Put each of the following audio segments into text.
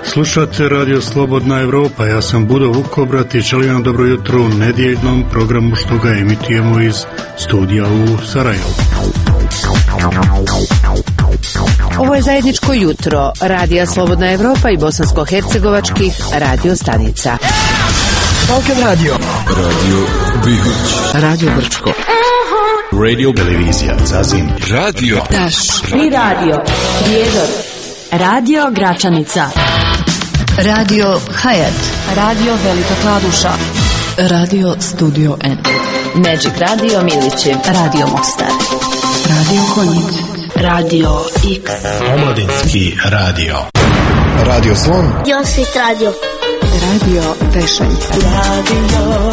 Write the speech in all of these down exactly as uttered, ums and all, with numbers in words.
Slušate Radio Slobodna Evropa, ja sam Budo Vukobrat i želim vam dobro jutro u nedjeljnom programu što ga emitujemo iz studija u Sarajevu. Ovo je zajedničko jutro Radija Slobodna Evropa i bosansko-hercegovačkih radio stanica. Balkan Radio, Radio Bihoć, Radio Brčko, Radio Televizija Zazim, Radio Taš i Radio Prijedor, Radio Gračanica, Radio Hayat, Radio Velika Kladuša, Radio Studio N, Magic Radio Milići, Radio Mostar, Radio Konjic, Radio X, Omladinski radio, Radio Slon, Josit Radio, Radio Tešanj, Radio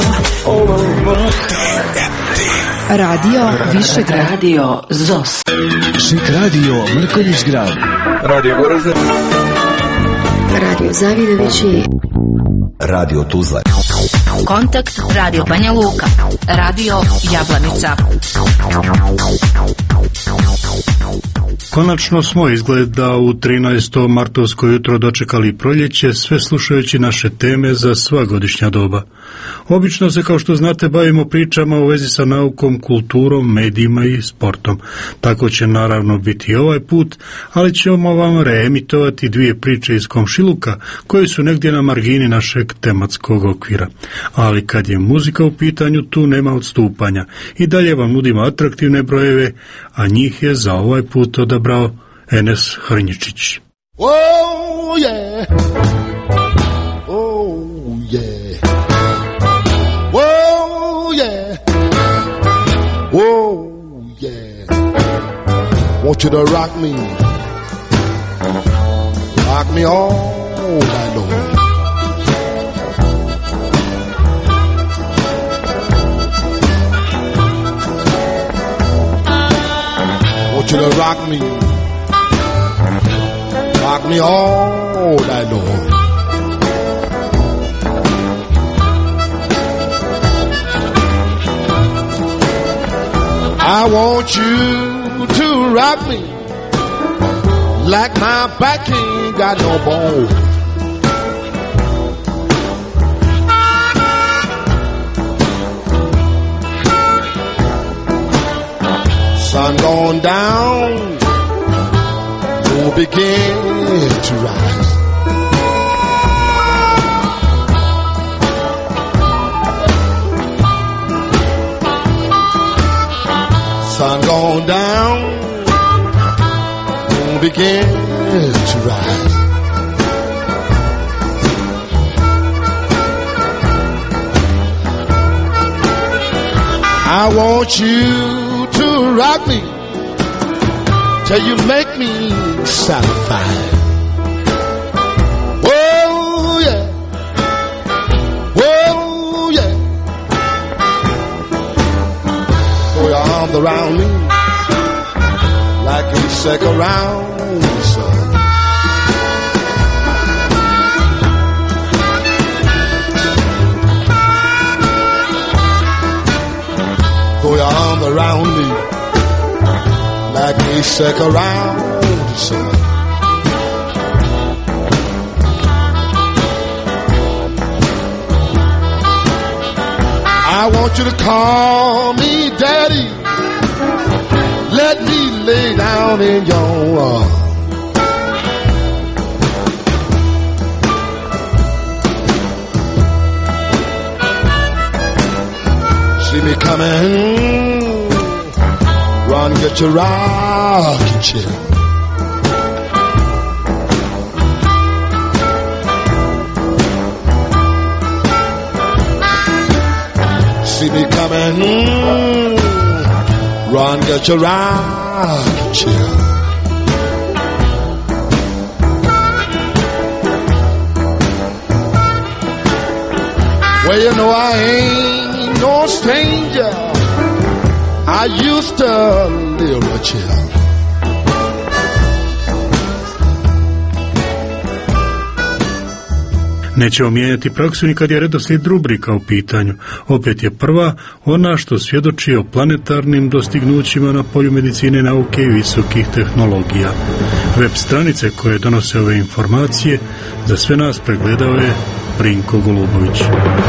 Radio Višegrad, Radio Zos, Šik Radio Mrkonjić Grad, Radio Goražde, Radio Zavidovići, Radio Tuzla, Kontakt Radio Banja Luka, Radio Jablanica. Konačno smo izgleda u trinaesto martovsko jutro dočekali proljeće, sve slušajući naše teme za sva godišnja doba. Obično se, kao što znate, bavimo pričama u vezi sa naukom, kulturom, medijima i sportom. Tako će naravno biti i ovaj put, ali ćemo vam reemitovati dvije priče iz komšiluka koje su negdje na margini našeg tematskog okvira. Ali kad je muzika u pitanju, tu nema odstupanja. I dalje vam nudimo atraktivne brojeve, a njih je za ovaj put odabrao Enes Hrnjičić. Oh yeah, oh yeah, oh yeah, oh yeah. Want you to rock me, rock me all night long. Want you to rock me, rock me all night long. I want you to rock me like my back ain't got no bone. Sun going down, moon begin to rise. Sun going down, moon begin to rise. I want you to rock me till you make me satisfied. Whoa, yeah. Whoa, yeah. Throw your arms around me like you shake around the sun. Throw your arms around me like we shake around the sun. I want you to call me daddy. Let me lay down in your arms. See me coming, run, get your rocking chair. See me coming, run, get your rocking chair. Well, you know I ain't no stranger. I used to live with you. Nećemo mijenjati praksu ni kad je redoslijed rubrika u pitanju. Opet je prva ona što svjedoči o planetarnim dostignućima na polju medicine, nauke i visokih tehnologija. Web stranice koje donose ove informacije Za sve nas pregledao je Brinko Golubović.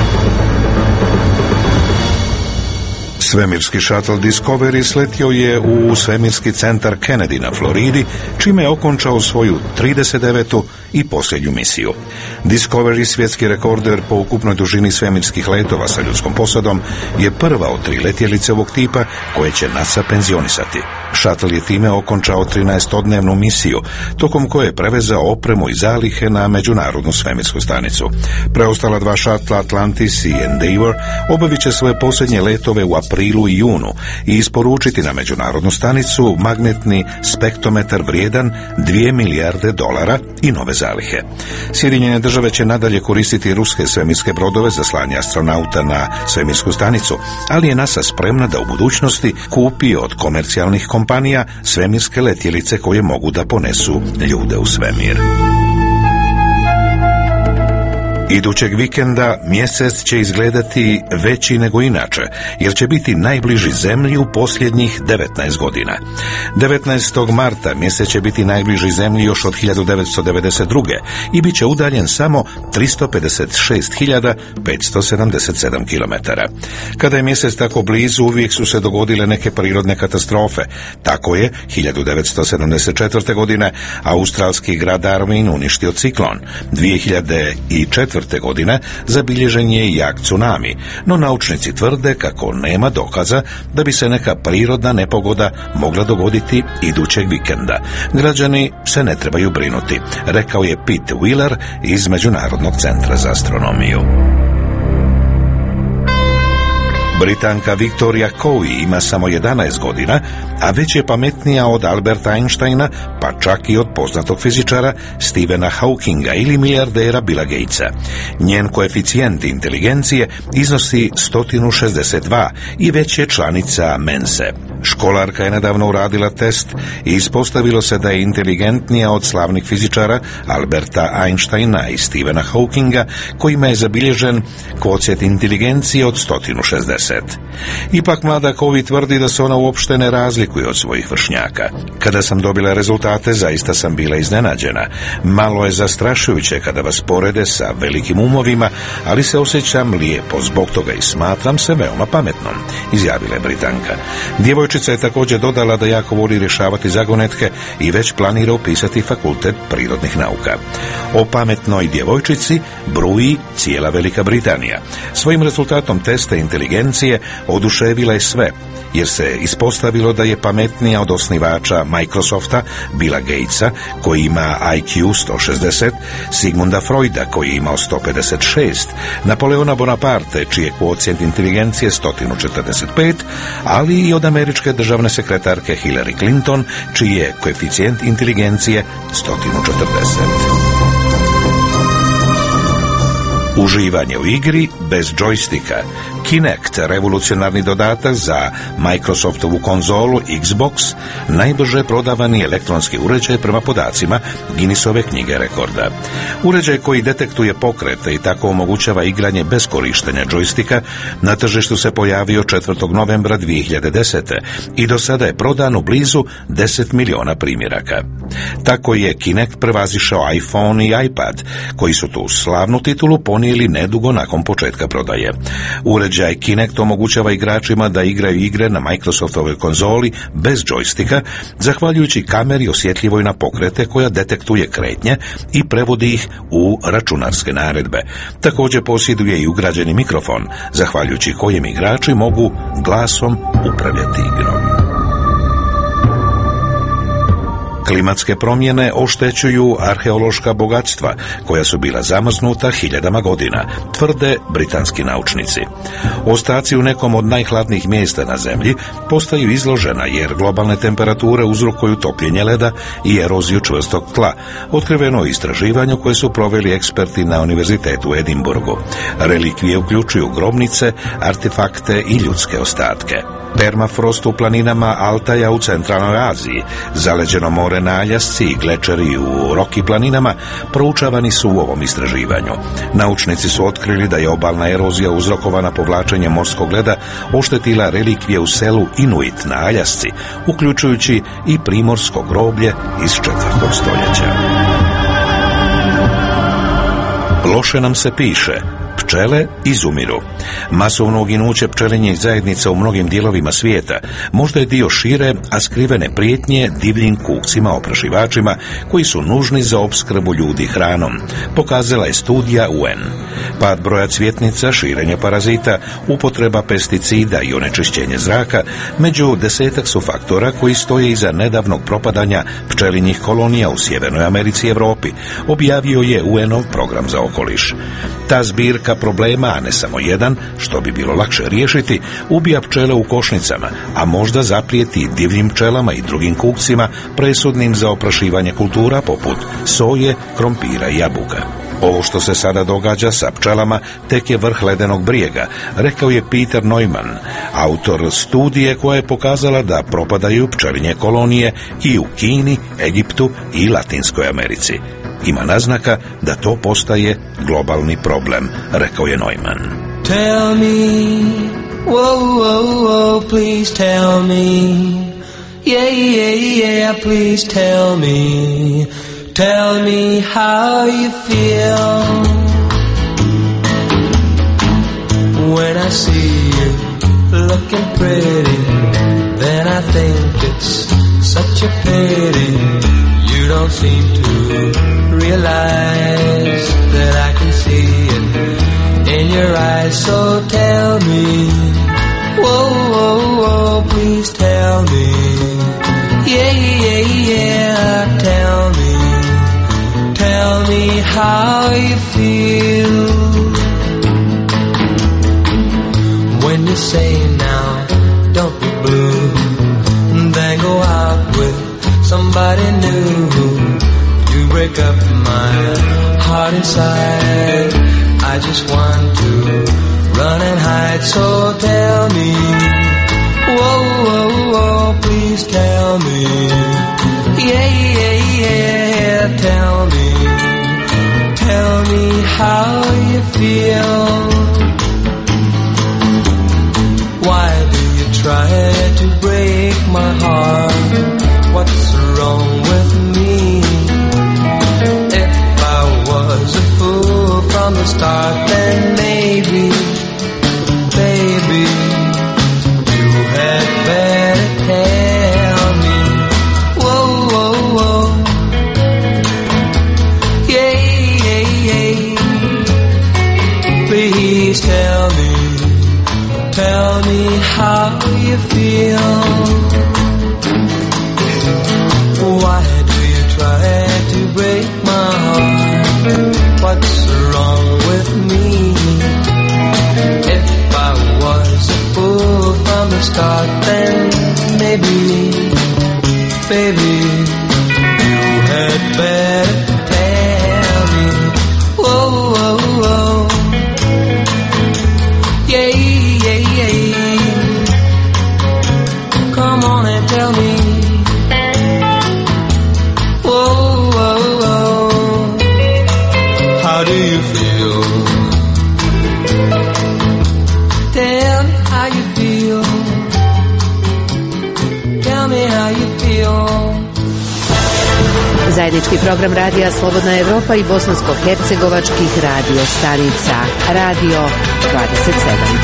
Svemirski šatl Discovery sletio je u svemirski centar Kennedy na Floridi, čime je okončao svoju trideset devetu i posljednju misiju. Discovery, svjetski rekorder po ukupnoj dužini svemirskih letova sa ljudskom posadom, je prva od tri letjelice ovog tipa koje će NASA penzionisati. Šatl je time okončao trinaestodnevnu misiju, tokom koje je prevezao opremu i zalihe na međunarodnu svemirsku stanicu. Preostala dva šatla, Atlantis i Endeavour, obavit će svoje posljednje letove u aprilu i junu i isporučiti na međunarodnu stanicu magnetni spektrometar vrijedan dvije milijarde dolara i nove zalihe. Sjedinjene države će nadalje koristiti ruske svemirske brodove za slanje astronauta na svemirsku stanicu, ali je NASA spremna da u budućnosti kupi od komercijalnih kompanija svemirske letjelice koje mogu da ponesu ljude u svemir. Idućeg vikenda mjesec će izgledati veći nego inače, jer će biti najbliži Zemlji u posljednjih devetnaest godina. devetnaestog marta mjesec će biti najbliži Zemlji još od hiljadu devetsto devedeset druge i bit će udaljen samo tristo pedeset šest hiljada petsto sedamdeset sedam kilometara. Kada je mjesec tako blizu, uvijek su se dogodile neke prirodne katastrofe. Tako je hiljadu devetsto sedamdeset četvrte. godine australski grad Darwin uništio ciklon. dvije hiljade četvrte. godine zabilježen je jak tsunami, no naučnici tvrde kako nema dokaza da bi se neka prirodna nepogoda mogla dogoditi idućeg vikenda. Građani se ne trebaju brinuti, rekao je Pete Wheeler iz Međunarodnog centra za astronomiju. Britanka Victoria Cowie ima samo jedanaest godina, a već je pametnija od Alberta Einsteina, pa čak i od poznatog fizičara Stephena Hawkinga ili milijardera Billa Gatesa. Njen koeficijent inteligencije iznosi sto šezdeset dva i već je članica Mense. Školarka je nedavno uradila test i ispostavilo se da je inteligentnija od slavnih fizičara Alberta Einsteina i Stephena Hawkinga, kojima je zabilježen kvocijent inteligencije od sto šezdeset. Ipak mlada Cowie tvrdi da se ona uopšte ne razlikuje od svojih vršnjaka. Kada sam dobila rezultate, zaista sam bila iznenađena. Malo je zastrašujuće kada vas porede sa velikim umovima, ali se osjećam lijepo zbog toga i smatram se veoma pametnom, izjavila je Britanka. Djevojčica je također dodala da jako voli rješavati zagonetke i već planira upisati fakultet prirodnih nauka. O pametnoj djevojčici bruji cijela Velika Britanija. Svojim rezultatom testa inteligencije oduševila je sve, jer se ispostavilo da je pametnija od osnivača Microsofta, Billa Gatesa, koji ima I Q sto šezdeset, Sigmunda Freuda, koji je imao sto pedeset šest, Napoleona Bonaparte, čiji je kvocijent inteligencije sto četrdeset pet, ali i od američke državne sekretarke Hillary Clinton, čiji je koeficijent inteligencije sto četrdeset. Uživanje u igri bez džojstika. Kinect, revolucionarni dodatak za Microsoftovu konzolu Xbox, najbrže prodavani elektronski uređaj prema podacima Guinnessove knjige rekorda. Uređaj koji detektuje pokrete i tako omogućava igranje bez korištenja džojstika na tržištu se pojavio četvrtog novembra dvije hiljade desete. i do sada je prodan u blizu deset miliona primjeraka. Tako je Kinect prevazišao iPhone i iPad, koji su tu slavnu titulu ponijeli nedugo nakon početka prodaje. Uređaj Kinect omogućava igračima da igraju igre na Microsoftovoj konzoli bez džojstika, zahvaljujući kameri osjetljivoj na pokrete koja detektuje kretnje i prevodi ih u računarske naredbe. Također posjeduje i ugrađeni mikrofon, zahvaljujući kojem igrači mogu glasom upravljati igrom. Klimatske promjene oštećuju arheološka bogatstva, koja su bila zamrznuta hiljadama godina, tvrde britanski naučnici. Ostaci u nekom od najhladnijih mjesta na Zemlji postaju izložena jer globalne temperature uzrokuju topljenje leda i eroziju čvrstog tla, otkriveno je istraživanju koje su proveli eksperti na Univerzitetu u Edinburgu. Relikvije uključuju grobnice, artefakte i ljudske ostatke. Permafrost u planinama Altaja u centralnoj Aziji, zaleđeno more na Aljasci i glečeri u Rocky planinama proučavani su u ovom istraživanju. Naučnici su otkrili da je obalna erozija uzrokovana povlačenjem morskog leda oštetila relikvije u selu Inuit na Aljasci, uključujući i primorsko groblje iz četvrtog stoljeća. Loše nam se piše. Pčele izumiru. Masovno uginuće pčelinjih zajednica u mnogim dijelovima svijeta možda je dio šire, a skrivene prijetnje divljim kukcima oprašivačima koji su nužni za opskrbu ljudi hranom, pokazala je studija U N. Pad broja cvjetnica, širenje parazita, upotreba pesticida i onečišćenje zraka među desetak su faktora koji stoje iza nedavnog propadanja pčelinjih kolonija u Sjevernoj Americi i Europi, objavio je U N-ov program za okoliš. Ta zbirka problema, a ne samo jedan, što bi bilo lakše riješiti, ubija pčele u košnicama, a možda zaprijeti divljim pčelama i drugim kukcima presudnim za oprašivanje kultura poput soje, krompira i jabuka. Ovo što se sada događa sa pčelama tek je vrh ledenog brijega, rekao je Peter Neumann, autor studije koja je pokazala da propadaju pčelinje kolonije i u Kini, Egiptu i Latinskoj Americi. Ima naznaka da to postaje globalni problem, rekao je Neumann. Tell me, whoa, whoa, whoa, please tell me, yeah, yeah, yeah, please tell me, tell me how you feel when I see you looking pretty, then I think it's such a pity you don't seem to realize that I can see it in your eyes. So tell me, whoa, whoa, whoa, please tell me, yeah, yeah, yeah, tell me, tell me how you feel when you say now, don't be blue, then go out with somebody new. You break up my heart inside. I just want to run and hide. So tell me, whoa, whoa, whoa, please tell me, yeah, yeah, yeah, tell me, tell me how you feel. Why do you try to break my heart? What's wrong with me? If I was a fool from the start, then maybe, baby, you had better tell me. Whoa, whoa, whoa, yeah, yeah, yeah. Please tell me, tell me how you feel. Why do you try to break my heart? What's wrong with me? If I was a fool from the start, then maybe, baby, you had better tell me. Whoa, whoa, whoa, yeah, yeah, yeah. Come on and tell me. How do you feel? Tell me how you feel. Tell me how you feel. Zajednički program Radija Slobodna Evropa i bosansko-hercegovačkih radio stanica Radio dvadeset sedam.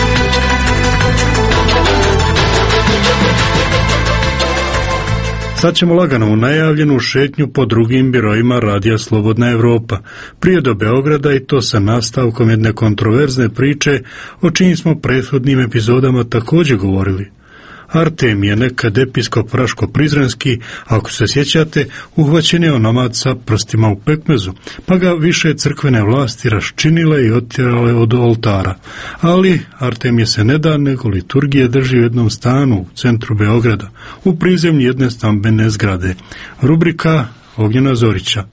Sad ćemo lagano u najavljenu šetnju po drugim birojima Radija Slobodna Evropa, prije do Beograda, i to sa nastavkom jedne kontroverzne priče o čijim smo prethodnim epizodama također govorili. Artemije, nekad episkop Raško-Prizrenski, ako se sjećate, uhvaćen je onomad sa prstima u pekmezu, pa ga više crkvene vlasti raščinile i otjerale od oltara. Ali Artemije se ne da, nego liturgije drži u jednom stanu u centru Beograda, u prizemlju jedne stambene zgrade. Rubrika Ognjena Zorića.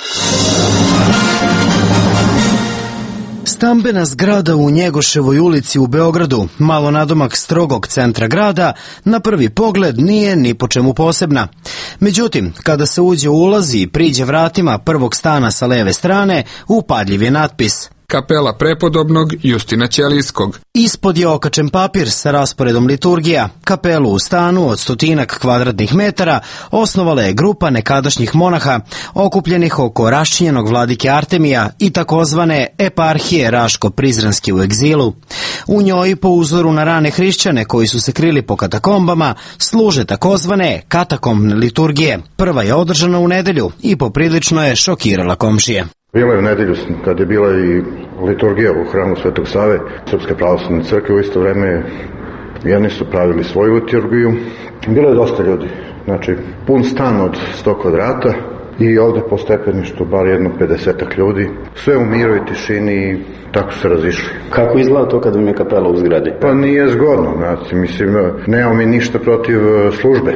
Stambena zgrada u Njegoševoj ulici u Beogradu, malo nadomak strogog centra grada, na prvi pogled nije ni po čemu posebna. Međutim, kada se uđe u ulaz i priđe vratima prvog stana sa leve strane, upadljiv je natpis kapela prepodobnog Justina Ćelijskog. Ispod je okačen papir sa rasporedom liturgija. Kapelu u stanu od stotinak kvadratnih metara osnovala je grupa nekadašnjih monaha okupljenih oko raščinjenog vladike Artemija i takozvane eparhije Raško-Prizrenski u egzilu. U njoj, po uzoru na rane hrišćane koji su se krili po katakombama, služe takozvane katakombne liturgije. Prva je održana u nedelju i poprilično je šokirala komšije. Bilo je u nedelju kad je bila i liturgija u hramu Svetog Save Srpske pravoslavne crkve, u isto vreme jedni su pravili svoju liturgiju. Bilo je dosta ljudi, znači pun stan od sto kvadrata i ovde po stepeništu bar jedno pedesetak ljudi, sve u miru i tišini i tako se razišli. Kako izgleda to kad vam je kapela u zgradi? Pa nije zgodno, znači, mislim, nemamo mi ništa protiv službe.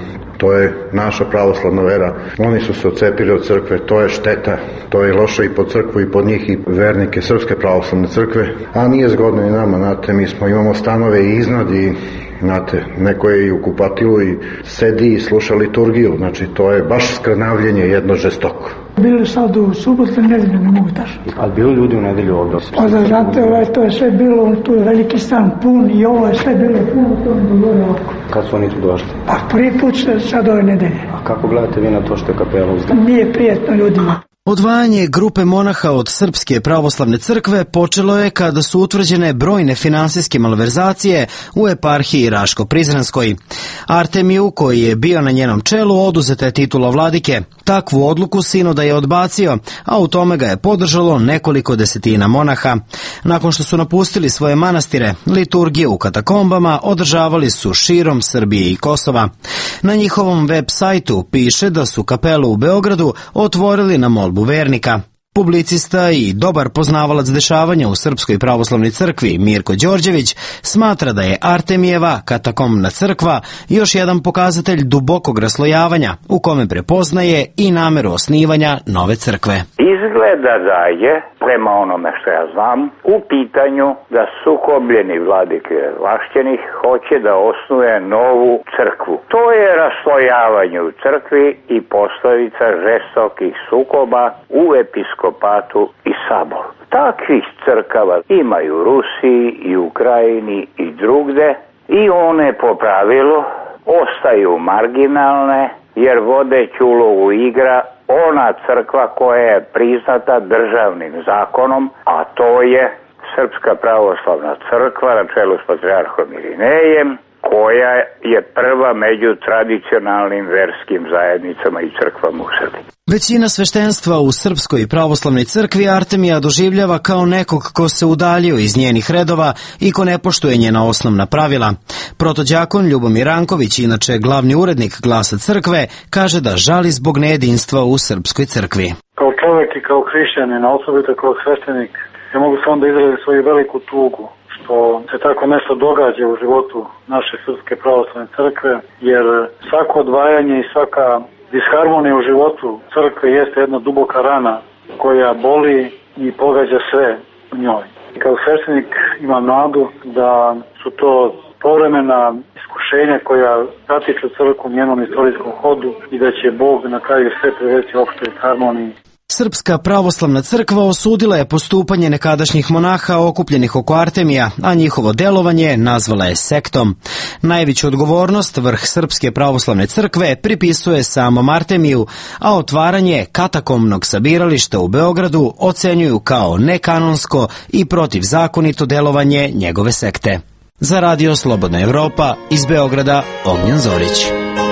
To je naša pravoslavna vera. Oni su se odcepili od crkve, to je šteta, to je loše i po crkvu i pod njih i vernike Srpske pravoslavne crkve, a nije zgodno i nama, znate, mi smo, imamo stanove i iznad i, znate, neko je i u kupatilu i sedi i sluša liturgiju, znači to je baš skranavljenje jedno žestoko. Bili sad u subotu, nedelju ne mogu tačno. Ali bilo ljudi u nedelju ovdje? Pa da znate, ovaj, to je sve bilo, tu je veliki stan pun i ovo je sve bilo puno, to mi dogodio ovako. Kad su oni tu došli? Pa prvi put sad ove nedelje. A kako gledate vi na to što je kapela uzdana? Nije prijetno ljudima. Odvajanje grupe monaha od Srpske pravoslavne crkve počelo je kada su utvrđene brojne finansijske malverzacije u eparhiji Raško-Prizrenskoj. Artemiju, koji je bio na njenom čelu, oduzeta je titula vladike. Takvu odluku sinoda je odbacio, a u tome ga je podržalo nekoliko desetina monaha. Nakon što su napustili svoje manastire, liturgije u katakombama održavali su širom Srbije i Kosova. Na njihovom web sajtu piše da su kapelu u Beogradu otvorili na molbu vernika. Publicista i dobar poznavalac dešavanja u Srpskoj pravoslavnoj crkvi Mirko Đorđević smatra da je Artemijeva katakombna crkva još jedan pokazatelj dubokog raslojavanja u kome prepoznaje i nameru osnivanja nove crkve. Izgleda da je, prema onome što ja znam, u pitanju da sukobljeni vladike Vašćenih hoće da osnuje novu crkvu. To je raslojavanje u crkvi i posledica žestokih sukoba u episkopatu i saboru. Takvih crkava ima i u Rusiji i u Ukrajini i drugde i one po pravilu ostaju marginalne jer vodeću ulogu igra ona crkva koja je priznata državnim zakonom, a to je Srpska pravoslavna crkva na čelu s patrijarhom Irinejem, koja je prva među tradicionalnim verskim zajednicama i crkvama u Srbiji. Većina sveštenstva u Srpskoj pravoslavnoj crkvi Artemija doživljava kao nekog ko se udaljio iz njenih redova i ko ne poštuje njena osnovna pravila. Protođakon Ljubomir Ranković, inače glavni urednik Glasa crkve, kaže da žali zbog nejedinstva u Srpskoj crkvi. Kao čovjek i kao hrišćanin, a osobito kao sveštenik, ja mogu samo da izrazim svoju veliku tugu što se tako nešto događa u životu naše Srpske pravoslavne crkve, jer svako odvajanje i svaka disharmonija u životu crkve jeste jedna duboka rana koja boli i pogađa sve u njoj. Kao sveštenik imam nadu da su to povremena iskušenja koja zatiču crkvu u njenom istorijskom hodu i da će Bog na kraju sve privesti opštoj harmoniji. Srpska pravoslavna crkva osudila je postupanje nekadašnjih monaha okupljenih oko Artemija, a njihovo delovanje nazvala je sektom. Najveću odgovornost vrh Srpske pravoslavne crkve pripisuje samom Artemiju, a otvaranje katakombnog sabirališta u Beogradu ocenjuju kao nekanonsko i protivzakonito delovanje njegove sekte. Za Radio Slobodna Evropa, iz Beograda, Ognjen Zorić.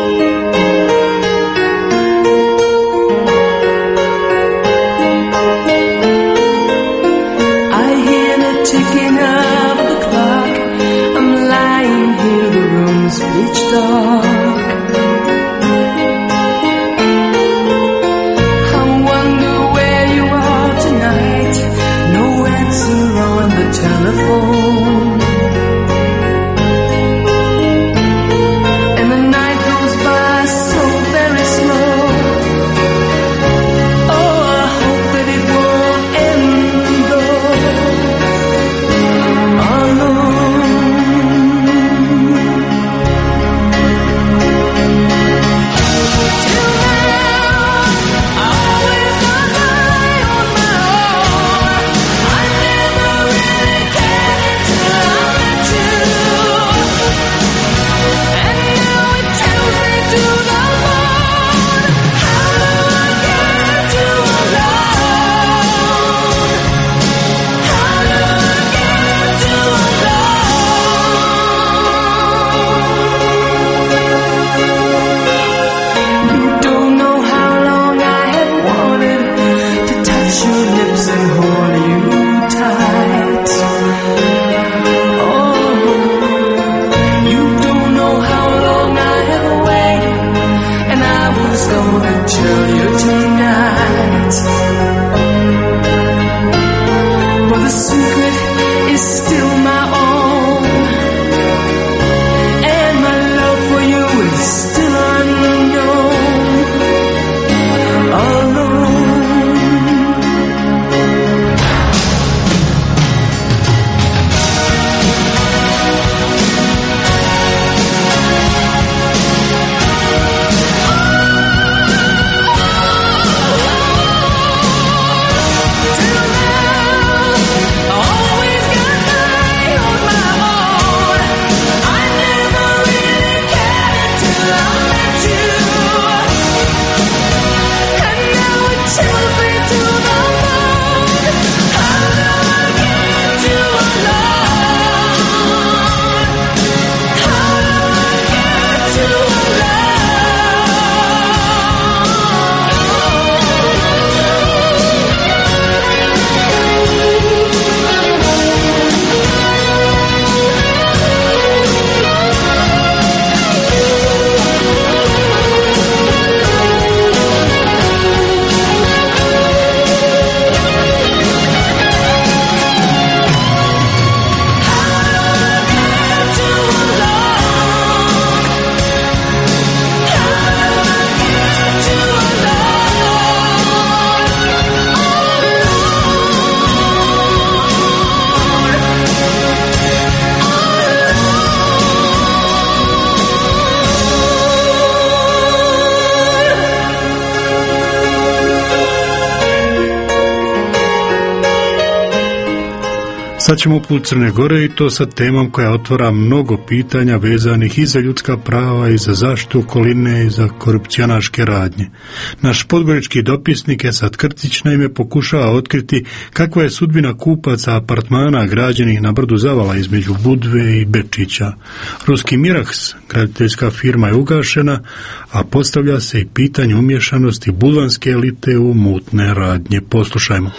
Pitch dark. I wonder where you are tonight. No answer on the telephone. And the night Sad ćemo put Crne Gore i to sa temom koja otvara mnogo pitanja vezanih i za ljudska prava i za zaštitu okoline i za korupcionaške radnje. Naš podgorički dopisnik Esad Krcić naime pokušava otkriti kakva je sudbina kupaca apartmana građenih na brdu Zavala između Budve i Bečića. Ruski Miraks, graditeljska firma, je ugašena, a postavlja se i pitanje umješanosti bulanske elite u mutne radnje. Poslušajmo.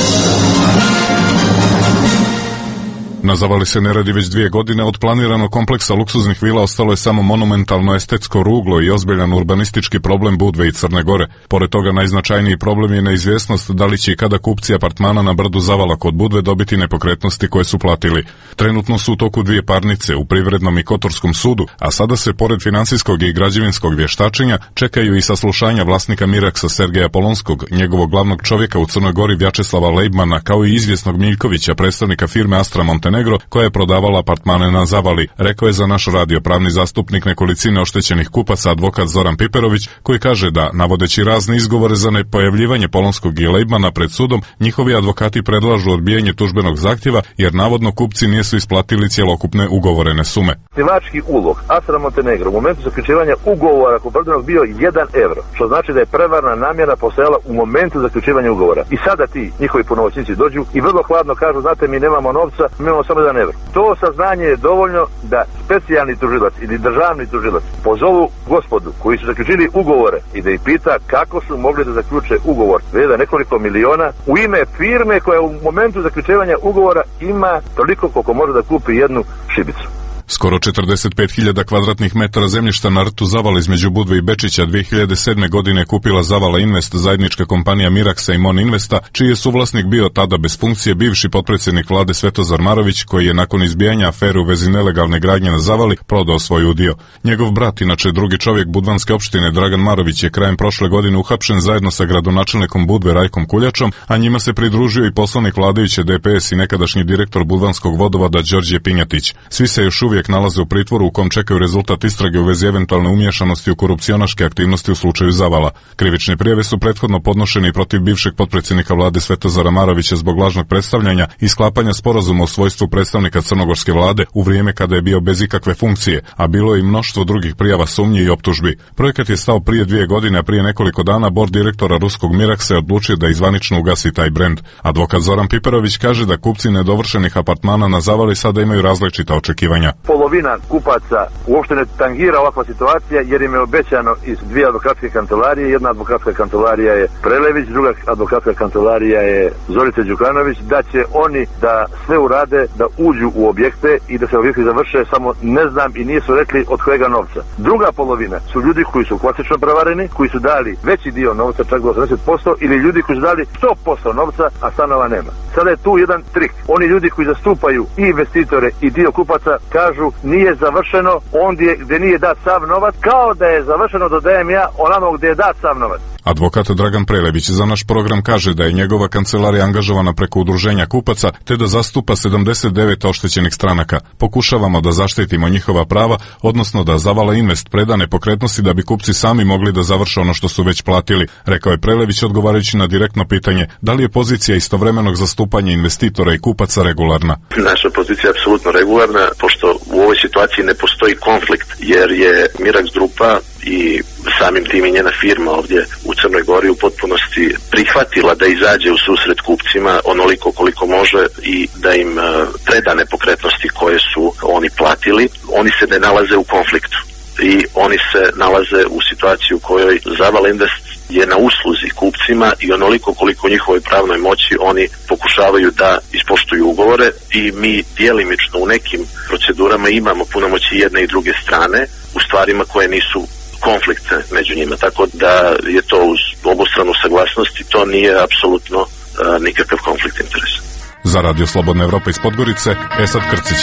Na Zavali se ne radi već dvije godine. Od planiranog kompleksa luksuznih vila ostalo je samo monumentalno estetsko ruglo i ozbiljan urbanistički problem Budve i Crne Gore. Pored toga najznačajniji problem je neizvjesnost da li će i kada kupci apartmana na brdu Zavala kod Budve dobiti nepokretnosti koje su platili. Trenutno su u toku dvije parnice u Privrednom i Kotorskom sudu, a sada se pored finansijskog i građevinskog vještačenja čekaju i saslušanja vlasnika Miraksa Sergeja Polonskog, njegovog glavnog čovjeka u Crnoj Gori Vjačeslava Lejbmana, kao i izvjesnog Miljkovića, predstavnika firme Astra Montenegro, koja je prodavala apartmane na Zavali, rekao je za naš radio pravni zastupnik nekolicine oštećenih kupaca advokat Zoran Piperović, koji kaže da, navodeći razne izgovore za nepojavljivanje Polonskog i Lejbmana pred sudom, njihovi advokati predlažu odbijanje tužbenog zahtjeva jer navodno kupci nisu isplatili cjelokupne ugovorene sume. Osnivački ulog Astra Montenegro u momentu zaključivanja ugovora kupoprodajnog bio jedan evro, što znači da je prevarna namjera postojala u momentu zaključivanja ugovora. I sada ti njihovi punomoćnici dođu i vrlo hladno kažu: znate, mi nemamo novca, mi imamo samo jedan evro. To saznanje je dovoljno da specijalni tužilac ili državni tužilac pozovu gospodu koji su zaključili ugovore i da ih pita kako su mogli da zaključe ugovor vreda nekoliko miliona u ime firme koja u momentu zaključivanja ugovora ima toliko koliko može da kupi jednu šibicu. Skoro četrdeset pet hiljada kvadratnih metara zemljišta na rtu Zavala između Budve i Bečića dvije hiljade sedme. godine kupila Zavala Invest, zajednička kompanija Miraksa i Mon Investa, čiji je suvlasnik bio tada bez funkcije bivši potpredsjednik vlade Svetozar Marović, koji je nakon izbijanja afere u vezi nelegalne gradnje na Zavali prodao svoj udio. Njegov brat, inače drugi čovjek budvanske opštine Dragan Marović, je krajem prošle godine uhapšen zajedno sa gradonačelnikom Budve Rajkom Kuljačom, a njima se pridružio i poslanik vladajuće D P S i nekadašnji direktor budvanskog vodovoda Đorđe Pinjatić. Svi se još uvijek nalaze u pritvoru u kom čekaju rezultat istrage u vezi eventualne umješanosti u korupcionaške aktivnosti u slučaju Zavala. Krivične prijave su prethodno podnošeni protiv bivšeg potpredsjednika vlade Svetozara Marovića zbog lažnog predstavljanja i sklapanja sporazuma o svojstvu predstavnika crnogorske vlade u vrijeme kada je bio bez ikakve funkcije, a bilo je i mnoštvo drugih prijava sumnji i optužbi. Projekat je stao prije dvije godine, a prije nekoliko dana bord direktora ruskog Miraksa je odlučio da izvanično ugasi taj brend. Advokat Zoran Piperović kaže da kupci nedovršenih apartmana na Zavali sada imaju različita očekivanja. Polovina kupaca uopšte ne tangira ovakva situacija jer im je obećano iz dvije advokatske kancelarije. Jedna advokatska kancelarija je Prelević, druga advokatska kancelarija je Zorica Đukanović, da će oni da sve urade, da uđu u objekte i da se objekti završe, samo ne znam i nisu rekli od kojega novca. Druga polovina su ljudi koji su klasično prevareni, koji su dali veći dio novca, čak do osamdeset posto, ili ljudi koji su dali sto posto novca, a stanova nema. Sada je tu jedan trik. Oni ljudi koji zastupaju i investitore i dio kupaca kažu nije završeno ondje gdje nije dat sav novac, kao da je završeno, dodajem ja, onamo gdje je dat sav novac. Advokat Dragan Prelević za naš program kaže da je njegova kancelarija angažovana preko udruženja kupaca te da zastupa sedamdeset devet oštećenih stranaka. Pokušavamo da zaštitimo njihova prava, odnosno da Zavala Invest preda nepokretnosti da bi kupci sami mogli da završe ono što su već platili, rekao je Prelević odgovarajući na direktno pitanje da li je pozicija istovremenog zastupanja investitora i kupaca regularna. Naša pozicija je apsolutno regularna, pošto u ovoj situaciji ne postoji konflikt, jer je Miraks grupa i samim tim i njena firma ovdje u Crnoj Gori u potpunosti prihvatila da izađe u susret kupcima onoliko koliko može i da im preda nepokretnosti koje su oni platili. Oni se ne nalaze u konfliktu i oni se nalaze u situaciji u kojoj Zavala Invest je na usluzi kupcima i onoliko koliko u njihovoj pravnoj moći oni pokušavaju da ispoštuju ugovore i mi djelimično u nekim procedurama imamo punomoći jedne i druge strane u stvarima koje nisu konflikte među njima, tako da je to uz obostranu saglasnost i to nije apsolutno uh, nikakav konflikt interesa. Za Radio Slobodna Evropa iz Podgorice, Esad Krcić.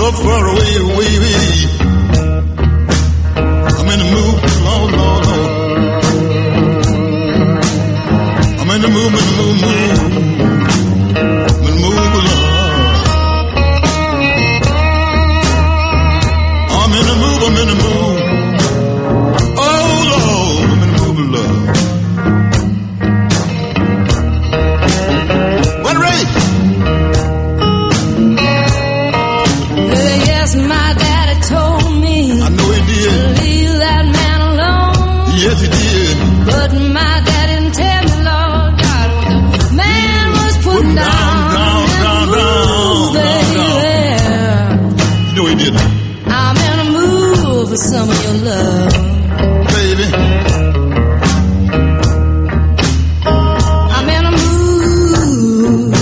so far away, away, away. I'm in the mood, Lord, Lord, Lord. I'm in the mood, in the mood, mood. I'm in the mood, Lord. I'm in the mood, I'm in the mood. Oh, Lord, I'm in the mood, Lord. What race? Yes, my daddy told me. I know he did. To leave that man alone. Yes, he did. But my dad didn't tell me, Lord God, what the man was putting down, down, down, down, down, down. You know he did. I'm in a mood for some of your love, baby. I'm in a mood.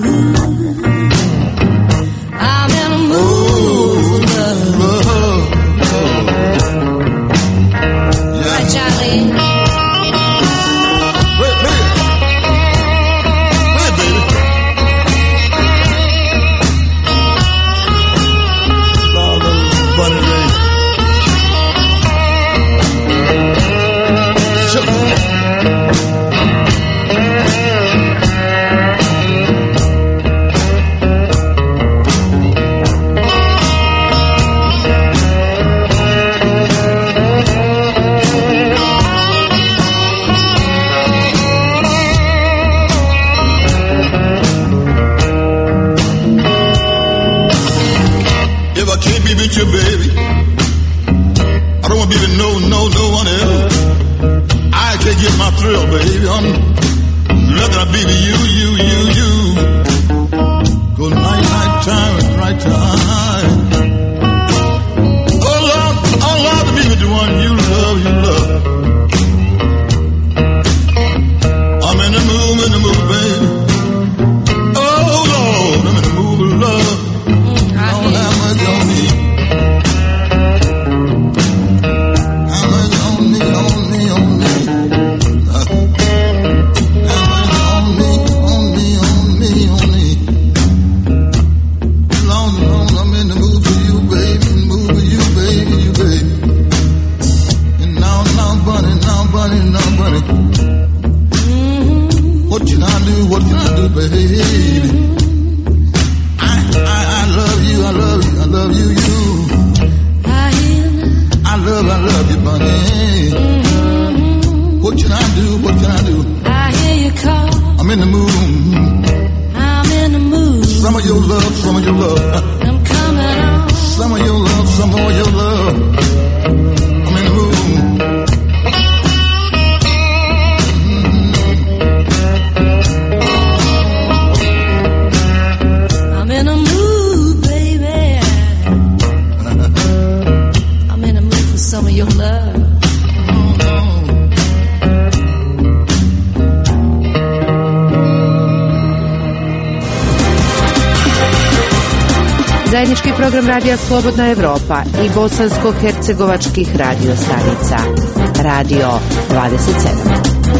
I'm in a mood for love. Right, Charlie? Wait, baby. Wait, baby. Lord, those bunny rays. Sure. If I can't be with you, baby, I don't want to be with no, no, no one else. I can't get my thrill, baby. I'm looking to be with you, you, you, you. Go night, night time, right time. Oh, Lord, I love to be with the one you love, you love. I'm in the mood, in the mood, baby. Oh, Lord, I'm in the mood of love. Don't have much on me. How much on me, on me, on me. Uh, how much on me, on me, on me, on me. Long, long, I'm in the mood for you, baby. Mood for you, baby, you, baby. And now, now, bunny, now, bunny, now, bunny. What can I do, what can I do, baby? I, I, I love you, I love you, I love you, you. I love, I love you, bunny. What can I do, what can I do? I hear you call. I'm in the mood. I'm in the mood. Some of your love, some of your love. I'm coming on. Some of your love, some of your love. I'm in the mood. I'm in a mood, baby. I'm in a mood for some of your love. Zajednički program Radija Slobodna Evropa i bosansko-hercegovačkih radio stanica. Radio dvadeset sedam.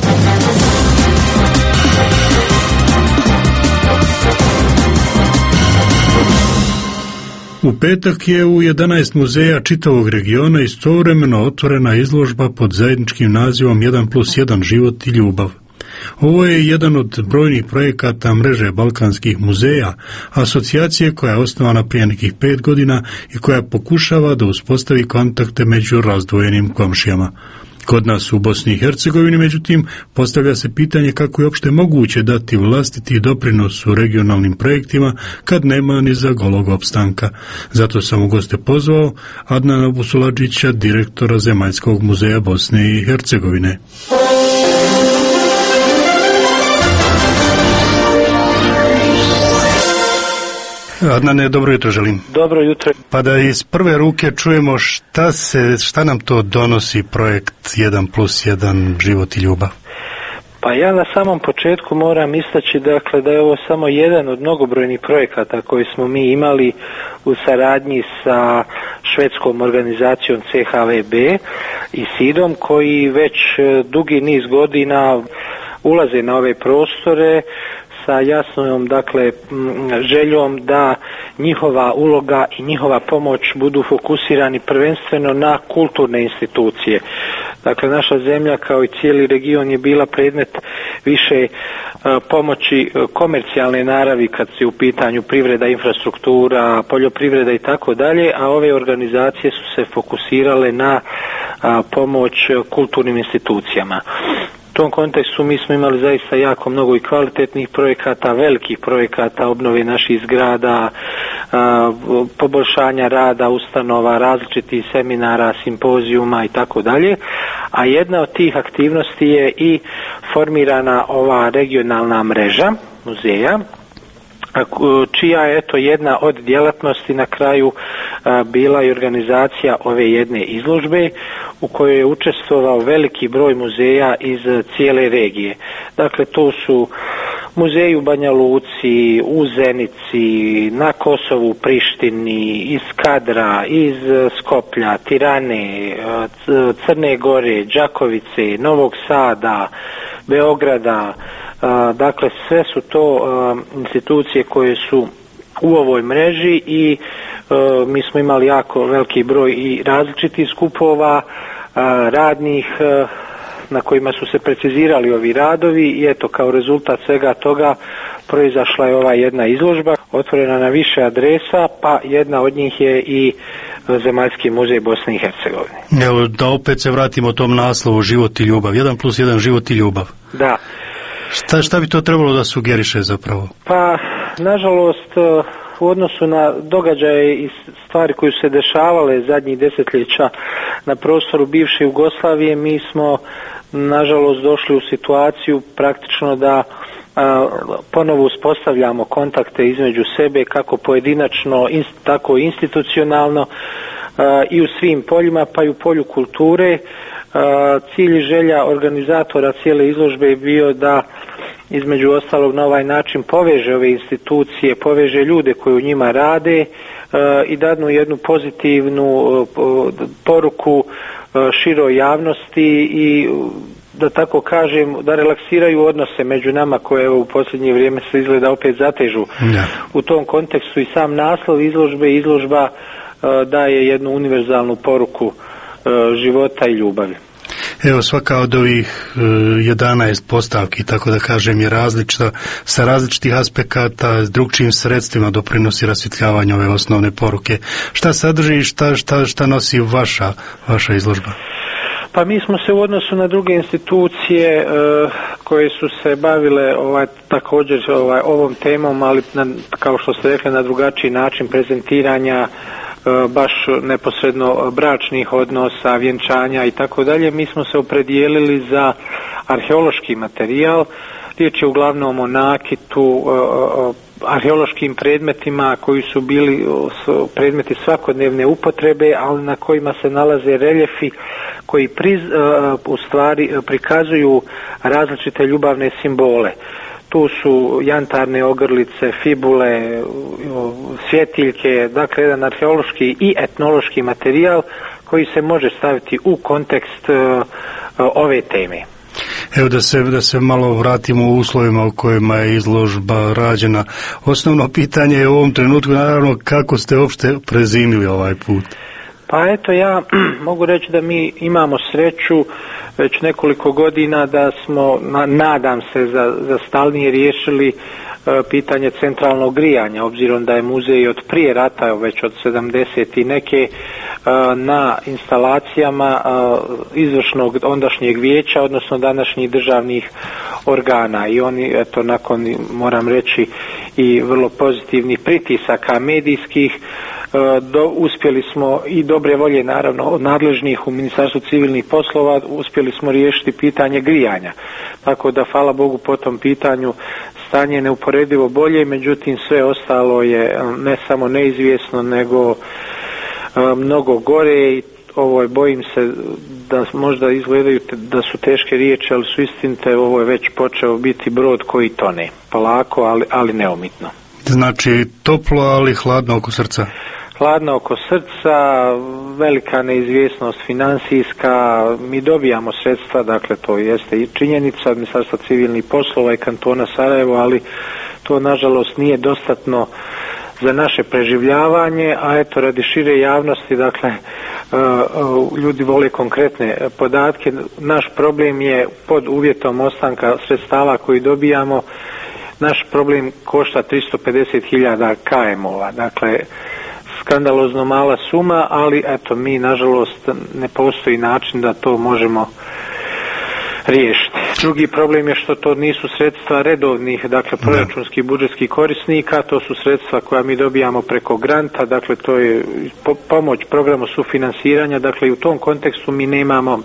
U petak je u jedanaest muzeja čitavog regiona istovremeno otvorena izložba pod zajedničkim nazivom jedan plus jedan život i ljubav. Ovo je jedan od brojnih projekata mreže balkanskih muzeja, asocijacije koja je osnovana prije nekih pet godina i koja pokušava da uspostavi kontakte među razdvojenim komšijama. Kod nas u Bosni i Hercegovini, međutim, postavlja se pitanje kako je uopšte moguće dati vlastiti doprinos u regionalnim projektima kad nema ni za golog opstanka. Zato sam u goste pozvao Adnana Busuladžića, direktora Zemaljskog muzeja Bosne i Hercegovine. Adnane, dobro jutro želim. Dobro jutro. Pa da iz prve ruke čujemo šta se, šta nam to donosi projekt jedan plus jedan život i ljubav. Pa ja na samom početku moram istaći dakle da je ovo samo jedan od mnogobrojnih projekata koji smo mi imali u saradnji sa švedskom organizacijom C H V B i SID-om koji već dugi niz godina ulaze na ove prostore sa jasnom dakle željom da njihova uloga i njihova pomoć budu fokusirani prvenstveno na kulturne institucije. Dakle, naša zemlja kao i cijeli region je bila predmet više pomoći komercijalne naravi kad se u pitanju privreda, infrastruktura, poljoprivreda i tako dalje, a ove organizacije su se fokusirale na pomoć kulturnim institucijama. U tom kontekstu mi smo imali zaista jako mnogo i kvalitetnih projekata, velikih projekata obnove naših zgrada, poboljšanja rada ustanova, različitih seminara, simpozijuma i tako dalje. A jedna od tih aktivnosti je i formirana ova regionalna mreža muzeja, čija je eto jedna od djelatnosti na kraju a, bila i organizacija ove jedne izložbe u kojoj je učestvovao veliki broj muzeja iz cijele regije. Dakle, to su muzeji u Banja Luci, u Zenici, na Kosovu, Prištini, iz Kadra, iz Skoplja, Tirane, Crne Gore, Đakovice, Novog Sada, Beograda. Uh, dakle, sve su to uh, institucije koje su u ovoj mreži i uh, mi smo imali jako veliki broj i različitih skupova, uh, radnih, uh, na kojima su se precizirali ovi radovi i eto, kao rezultat svega toga proizašla je ova jedna izložba, otvorena na više adresa, pa jedna od njih je i Zemaljski muzej Bosne i Hercegovine. Evo, da opet se vratimo tom naslovu život i ljubav. Jedan plus jedan, život i ljubav. Da. Šta, šta bi to trebalo da sugeriše zapravo? Pa, nažalost, u odnosu na događaje i stvari koje su se dešavale zadnjih desetljeća na prostoru bivše Jugoslavije, mi smo, nažalost, došli u situaciju praktično da a, ponovo uspostavljamo kontakte između sebe, kako pojedinačno, inst, tako i institucionalno, a, i u svim poljima, pa i u polju kulture. Cilj i želja organizatora cijele izložbe je bio da između ostalog na ovaj način poveže ove institucije, poveže ljude koji u njima rade i dadnu jednu pozitivnu poruku široj javnosti i da tako kažem, da relaksiraju odnose među nama koje u posljednje vrijeme se izgleda opet zatežu. Ja. U tom kontekstu i sam naslov izložbe, izložba daje jednu univerzalnu poruku života i ljubavi. Evo, svaka od ovih jedanaest postavki, tako da kažem, je različita, sa različitih aspekata, s drugčijim sredstvima doprinosi rasvjetljavanju ove osnovne poruke. Šta sadrži i šta, šta, šta nosi vaša, vaša izložba? Pa mi smo se u odnosu na druge institucije e, koje su se bavile ovaj, također ovaj, ovom temom, ali na, kao što ste rekli, na drugačiji način prezentiranja baš neposredno bračnih odnosa, vjenčanja i tako dalje, mi smo se opredijelili za arheološki materijal. Riječ je uglavnom o nakitu, arheološkim predmetima koji su bili predmeti svakodnevne upotrebe, ali na kojima se nalaze reljefi koji priz, u stvari prikazuju različite ljubavne simbole. Tu su jantarne ogrlice, fibule, svjetiljke, dakle jedan arheološki i etnološki materijal koji se može staviti u kontekst uh, ove teme. Evo da se, da se malo vratimo u uslovima u kojima je izložba rađena. Osnovno pitanje je u ovom trenutku naravno kako ste uopšte prezimili ovaj put. Pa eto, ja mogu reći da mi imamo sreću već nekoliko godina da smo, na, nadam se, za, za stalnije riješili e, pitanje centralnog grijanja, obzirom da je muzej od prije rata, već od sedamdeset i neke, e, na instalacijama e, izvršnog ondašnjeg vijeća, odnosno današnjih državnih organa. I oni, eto, nakon, moram reći, i vrlo pozitivnih pritisaka medijskih, Do, uspjeli smo i dobre volje naravno od nadležnih u Ministarstvu civilnih poslova, uspjeli smo riješiti pitanje grijanja. Tako da, hvala Bogu, po tom pitanju stanje je neuporedivo bolje, međutim sve ostalo je ne samo neizvjesno, nego a, mnogo gore i ovo je, bojim se da možda izgledaju da su teške riječi, ali su istinite, ovo je već počeo biti brod koji tone. Polako, ali, ali neumitno. Znači toplo, ali hladno oko srca. Hladno oko srca, velika neizvjesnost financijska, mi dobijamo sredstva, dakle to jeste i činjenica od Ministarstva civilnih poslova i kantona Sarajevo, ali to nažalost nije dostatno za naše preživljavanje, a eto radi šire javnosti, dakle ljudi vole konkretne podatke. Naš problem je pod uvjetom ostanka sredstava koji dobijamo, naš problem košta tristo pedeset hiljada ka emova, dakle skandalozno mala suma, ali eto mi nažalost ne postoji način da to možemo riješiti. Drugi problem je što to nisu sredstva redovnih, dakle proračunskih budžetskih korisnika, to su sredstva koja mi dobijamo preko granta, dakle to je po, pomoć programu sufinansiranja, dakle i u tom kontekstu mi nemamo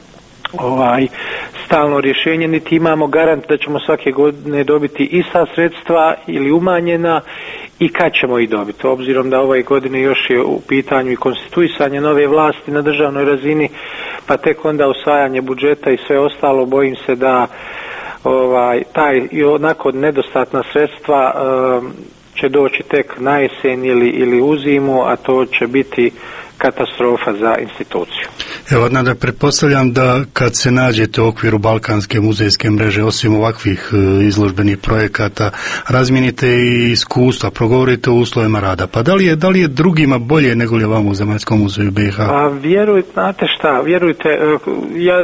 ovaj stalno rješenje, niti imamo garant da ćemo svake godine dobiti ista sredstva ili umanjena i kad ćemo ih dobiti. Obzirom da ove godine još je u pitanju i konstituisanje nove vlasti na državnoj razini, pa tek onda usvajanje budžeta i sve ostalo, bojim se da ovaj taj i onako nedostatna sredstva um, će doći tek na jesen ili, ili u zimu, a to će biti katastrofa za instituciju. Evo, nada, pretpostavljam da kad se nađete u okviru Balkanske muzejske mreže, osim ovakvih izložbenih projekata, razmijenite i iskustva, progovorite o uslovima rada. Pa da li je, da li je drugima bolje nego li je vama u Zemaljskom muzeju B i H? A vjerujte, znate šta, vjerujte, ja,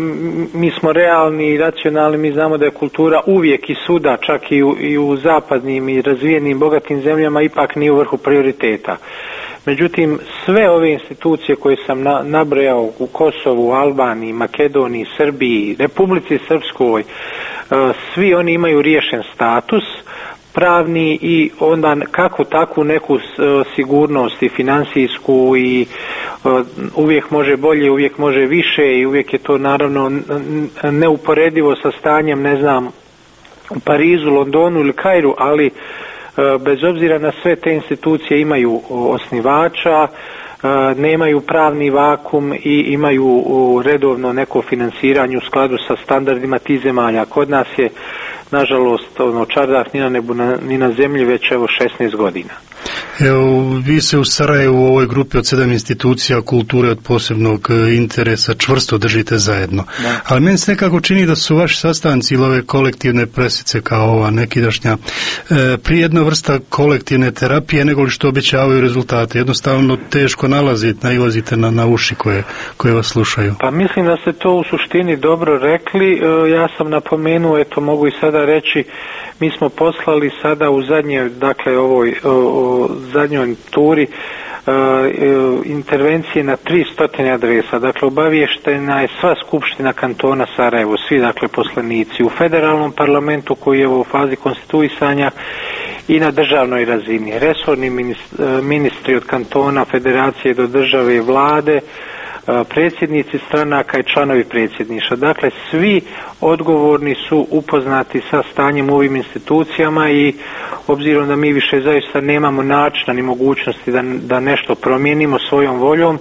mi smo realni i racionalni, mi znamo da je kultura uvijek i svuda, čak i u, i u zapadnim i razvijenim bogatim zemljama, ipak nije u vrhu prioriteta. Međutim, sve ove institucije koje sam na, nabrojao u Kosovu, Albaniji, Makedoniji, Srbiji, Republici Srpskoj, svi oni imaju riješen status pravni i onda kako takvu neku sigurnost i financijsku i uvijek može bolje, uvijek može više i uvijek je to naravno neuporedivo sa stanjem, ne znam, u Parizu, Londonu ili Kairu, ali bez obzira na sve te institucije imaju osnivača, nemaju pravni vakum i imaju redovno neko financiranje u skladu sa standardima tih zemalja. Kod nas je, nažalost, ono, čardak ni na nebu, ni na zemlji već evo šesnaest godina. Evo, vi se u Sarajevu u ovoj grupi od sedam institucija kulture od posebnog interesa čvrsto držite zajedno. Da. Ali meni se nekako čini da su vaši sastanci ili ove kolektivne presice kao ova nekidašnja e, prije jedna vrsta kolektivne terapije nego li što obećavaju rezultate. Jednostavno teško nalazite, nailazite na, na uši koje, koje vas slušaju. Pa mislim da ste to u suštini dobro rekli. E, ja sam napomenuo, eto mogu i sada reći, mi smo poslali sada u zadnje, dakle ovoj o, o, zadnjoj turi e, intervencije na tristo adresa. Dakle, obaviještena je sva skupština kantona Sarajevo, svi dakle poslanici u federalnom parlamentu koji je u fazi konstituisanja i na državnoj razini. Resorni ministri od kantona, federacije do države i vlade, predsjednici stranaka i članovi predsjedništva. Dakle, svi odgovorni su upoznati sa stanjem u ovim institucijama i obzirom da mi više zaista nemamo načina ni mogućnosti da, da nešto promijenimo svojom voljom,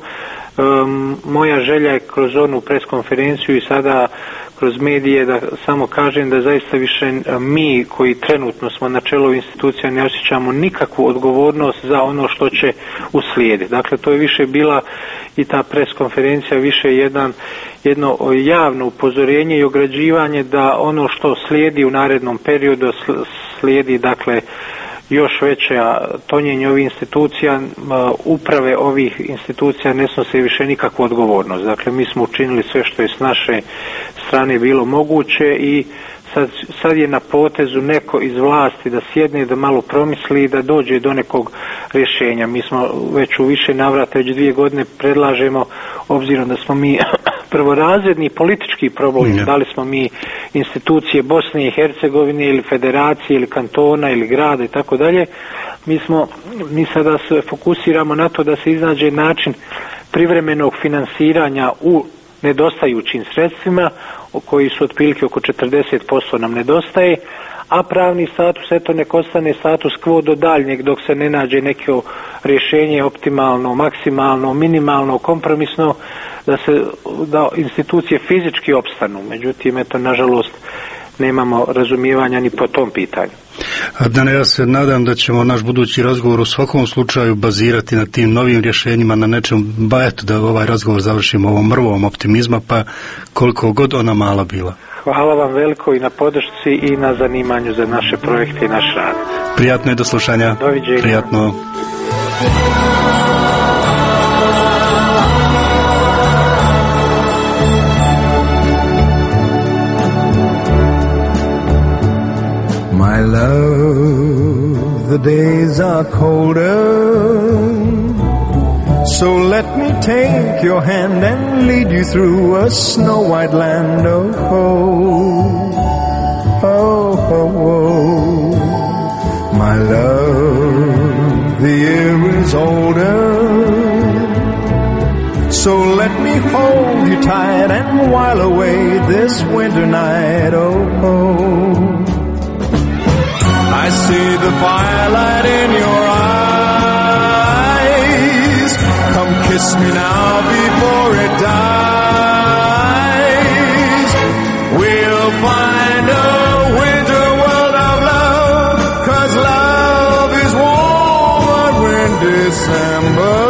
um, moja želja je kroz onu preskonferenciju i sada kroz medije da samo kažem da zaista više mi koji trenutno smo na čelu institucija ne osjećamo nikakvu odgovornost za ono što će uslijediti. Dakle, to je više bila i ta preskonferencija više jedan, jedno javno upozorenje i ograđivanje da ono što slijedi u narednom periodu slijedi dakle još veća tonjenje ovih institucija, uprave ovih institucija ne snose više nikakvu odgovornost. Dakle, mi smo učinili sve što je s naše strane bilo moguće i sad, sad je na potezu neko iz vlasti da sjedne, da malo promisli i da dođe do nekog rješenja. Mi smo već u više navrata, već dvije godine predlažemo, obzirom da smo mi prvorazredni politički problem, da li smo mi institucije Bosne i Hercegovine ili federacije ili kantona ili grada i tako dalje, mi smo, mi sada se fokusiramo na to da se iznađe način privremenog finansiranja u nedostajućim sredstvima, koji su otprilike oko četrdeset posto nam nedostaje, a pravni status, eto, nek ostane status quo do daljnjeg dok se ne nađe neko rješenje optimalno, maksimalno, minimalno, kompromisno, da se da institucije fizički opstanu. Međutim, eto, nažalost, nemamo razumijevanja ni po tom pitanju. Adnane, ja se nadam da ćemo naš budući razgovor u svakom slučaju bazirati na tim novim rješenjima, na nečem, ba eto da ovaj razgovor završimo ovom mrvom optimizma, pa koliko god ona mala bila. Hvala vam veliko i na podršci i na zanimanju za naše projekte i naš rad. Prijatno je do slušanja. Doviđenja. Prijatno. My love, the days are colder, so let me take your hand and lead you through a snow-white land. Oh, oh, oh, oh, oh. My love, the year is older, so let me hold you tight and while away this winter night. Oh, oh. I see the firelight in your eyes. Come kiss me now before it dies. We'll find a winter world of love, 'cause love is warmer in December.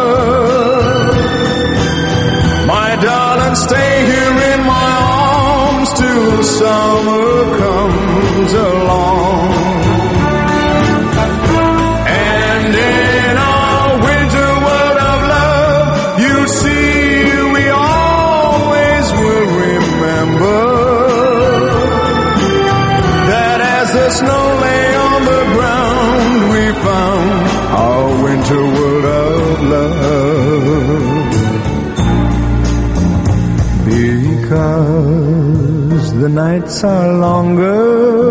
My darling, stay here in my arms till summer comes along. Snow lay on the ground, we found our winter world of love. Because the nights are longer,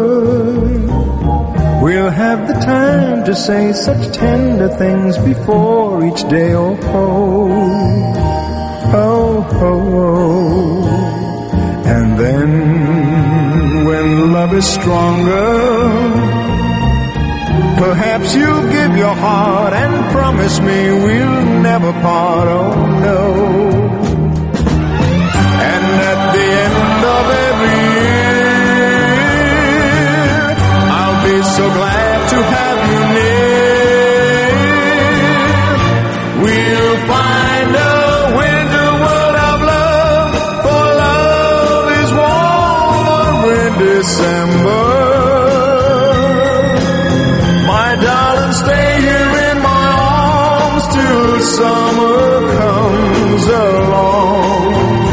we'll have the time to say such tender things before each day. Oh, oh, oh, oh, oh. And then when love is stronger, perhaps you'll give your heart and promise me we'll never part. Oh no. And at the end of every year, I'll be so glad to have you near. We'll find a winter world of love, for love is warmer in December. My darling, stay here in my arms till summer comes along.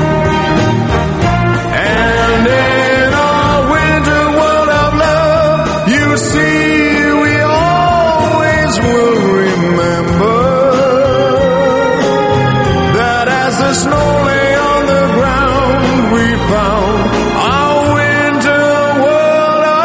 And in our winter world of love, you see, we always will remember that as the snow lay on the ground, we found our winter world of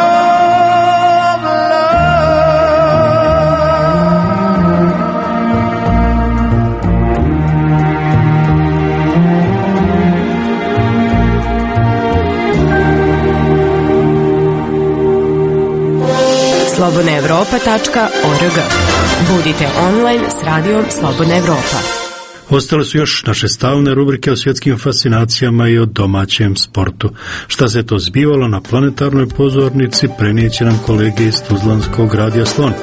slobodna evropa tačka org. Budite online s radijom Slobodna Evropa. Ostale su još naše stalne rubrike o svjetskim fascinacijama i o domaćem sportu. Šta se to zbivalo na planetarnoj pozornici, prenijeće nam kolege iz Tuzlanskog radija Slon.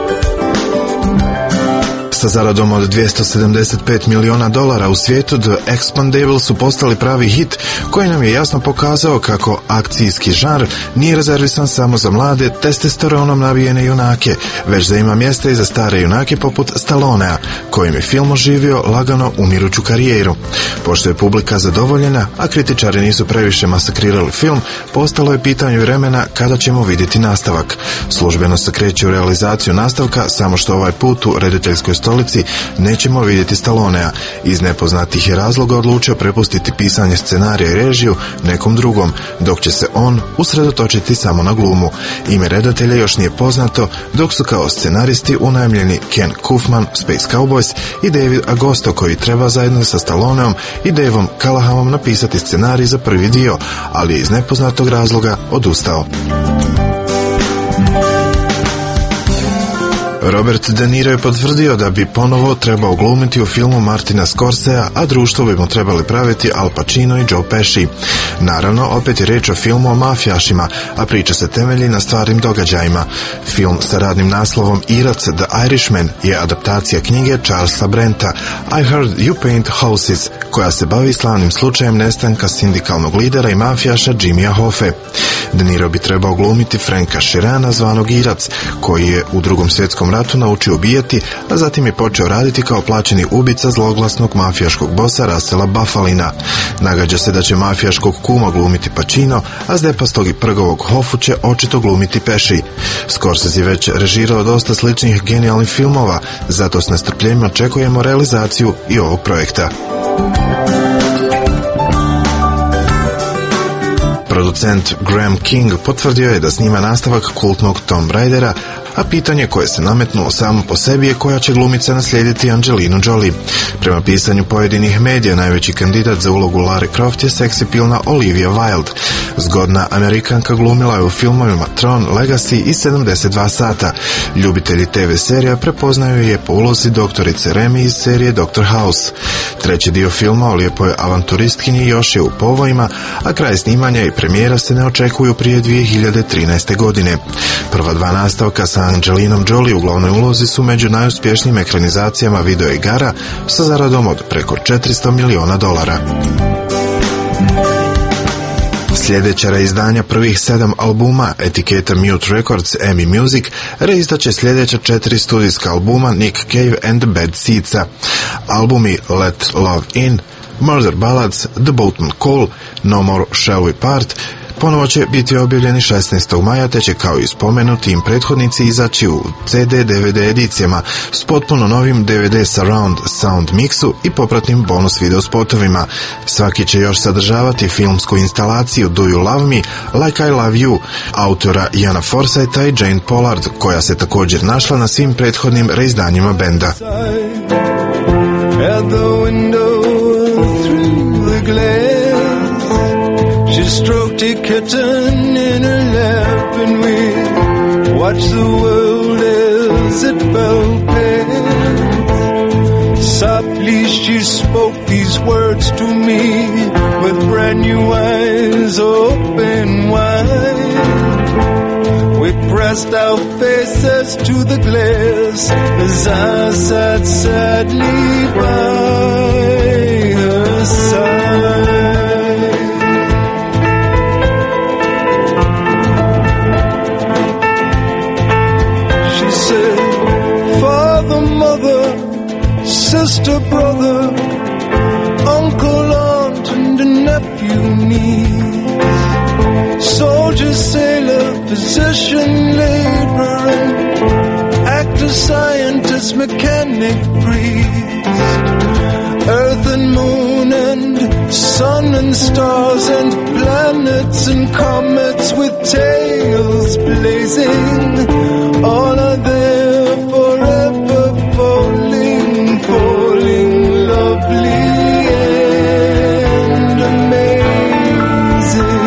Sa zaradom od dvjesto sedamdeset pet miliona dolara u svijetu, The Expendables su postali pravi hit koji nam je jasno pokazao kako akcijski žanr nije rezervisan samo za mlade, testosteronom nabijene junake, već da ima mjesta i za stare junake poput Stallonea, kojim je film oživio lagano umiruću karijeru. Pošto je publika zadovoljena, a kritičari nisu previše masakrirali film, postalo je pitanje vremena kada ćemo vidjeti nastavak. Službeno se kreće u realizaciju nastavka, samo što ovaj put u rediteljskoj stolici nećemo vidjeti Stallonea. Iz nepoznatih je razloga odlučio prepustiti pisanje scenarija i režiju nekom drugom, dok će se on usredotočiti samo na glumu. Ime redatelja još nije poznato, dok su kao scenaristi unajmljeni Ken Kaufman, Space Cowboys, i David Agosto, koji treba zajedno sa Stalloneom i Daveom Callahanom napisati scenarij za prvi dio, ali je iz nepoznatog razloga odustao. Robert De Niro je potvrdio da bi ponovo trebao glumiti u filmu Martina Scorsesea, a društvo bi mu trebali praviti Al Pacino i Joe Pesci. Naravno, opet je reč o filmu o mafijašima, a priča se temelji na stvarnim događajima. Film sa radnim naslovom Irac The Irishman je adaptacija knjige Charlesa Brenta I Heard You Paint Houses, koja se bavi slavnim slučajem nestanka sindikalnog lidera i mafijaša Jimmya Hoffe. De Niro bi trebao glumiti Franka Sheerana, zvanog Irac, koji je u Drugom svjetskom ratu naučio ubijati, a zatim je počeo raditi kao plaćeni ubica zloglasnog mafijaškog bosa Russella Buffalina. Nagađa se da će mafijaškog kuma glumiti Pacino, a zdepastog i prgovog Hoffu će očito glumiti Pesci. Scorsese je već režirao dosta sličnih genijalnih filmova, zato s nestrpljenjem očekujemo realizaciju i ovog projekta. Producent Graham King potvrdio je da snima nastavak kultnog Tomb Raidera, a pitanje koje se nametnulo samo po sebi je koja će glumica naslijediti Angelinu Jolie. Prema pisanju pojedinih medija, najveći kandidat za ulogu Lara Croft je seksipilna Olivia Wilde. Zgodna Amerikanka glumila je u filmovima Tron, Legacy i sedamdeset dva sata. Ljubitelji te ve serija prepoznaju je po ulozi doktorice Remy iz serije doktor House. Treći dio filma o lijepoj avanturistkinji još je u povojima, a kraj snimanja i premijera se ne očekuju prije dvije hiljade trinaeste. godine. Prva dva nastavka sa Angelinom Jolie u glavnoj ulozi su među najuspješnijim ekranizacijama video igara sa zaradom od preko četiristo miliona dolara. Sljedeća reizdanja prvih sedam albuma etiketa Mute Records E M I Music reizdaće sljedeća četiri studijska albuma Nick Cave and the Bad Seedsa. Albumi Let Love In, Murder Ballads, The Boatman Call, No More Shall We Part ponovo će biti objavljeni šesnaestog maja, te će kao i spomenuti im prethodnici izaći u ce de de ve de edicijama s potpuno novim de ve de Surround Sound mixu i popratnim bonus video spotovima. Svaki će još sadržavati filmsku instalaciju Do You Love Me, Like I Love You, autora Iana Forsytha i Jane Pollard, koja se također našla na svim prethodnim reizdanjima benda. At the window through the glass, she stroked a kitten in her lap, and we watched the world as it fell past. Softly she spoke these words to me, with brand new eyes open wide. We pressed our faces to the glass as I sat sadly by her side. She said, Father, Mother, Sister, Brother, Uncle, Aunt, and a nephew, niece, soldier, sailor, physician, laborer, actor, scientist, mechanic, priest, earth and moon and sun and stars and planets and comets with tails blazing, all are there forever falling, falling, lovely and amazing.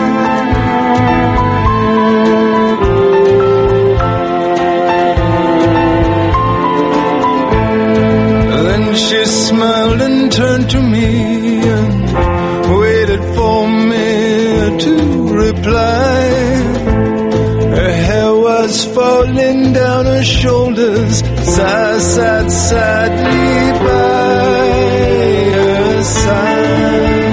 She smiled and turned to me and waited for me to reply. Her hair was falling down her shoulders as I sat sadly by her side.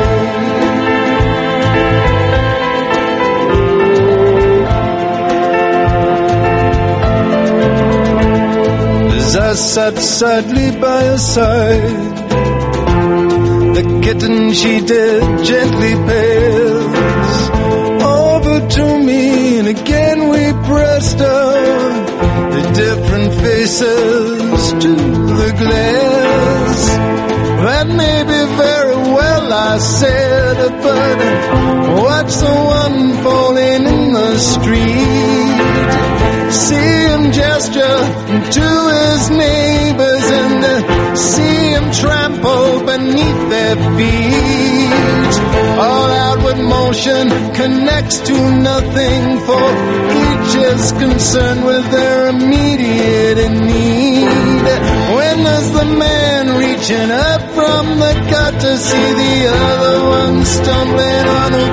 As I sat sadly by her side, the kitten she did gently pass over to me, and again we pressed our the different faces to the glass. That may be very well, I said, but watch the one falling in the street. see him gesture to his neighbors and uh, see him trample beneath their feet. All outward motion connects to nothing, for each is concerned with their immediate need. When does the man reaching up from the gutter see the other one stumbling on who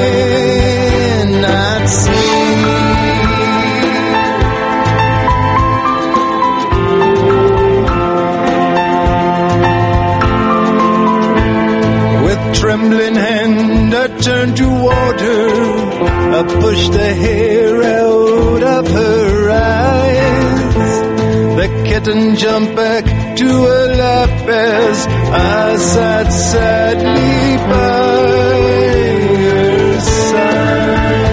cannot see? Trembling hand, I turn toward her, I push the hair out of her eyes. The kitten jumped back to her lap as I sat sadly by her side.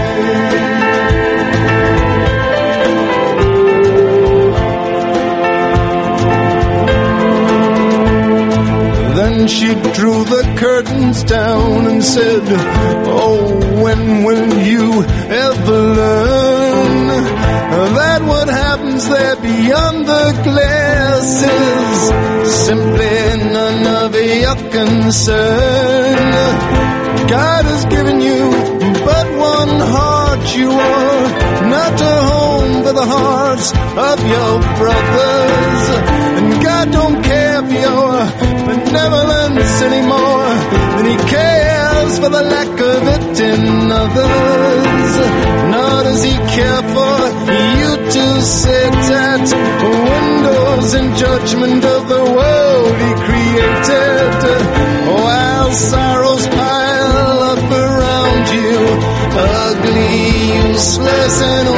Then she drew the curtains down and said, oh, when will you ever learn that what happens there beyond the glass is simply none of your concern? God has given you but one heart. You are not a home for the hearts of your brothers, and God don't care for your benevolence anymore than he cares for the lack of it in others. Nor does he care for you to sit at windows in judgment of the world he created, while sorrows pile up around you, ugly, useless, and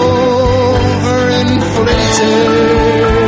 overinflated.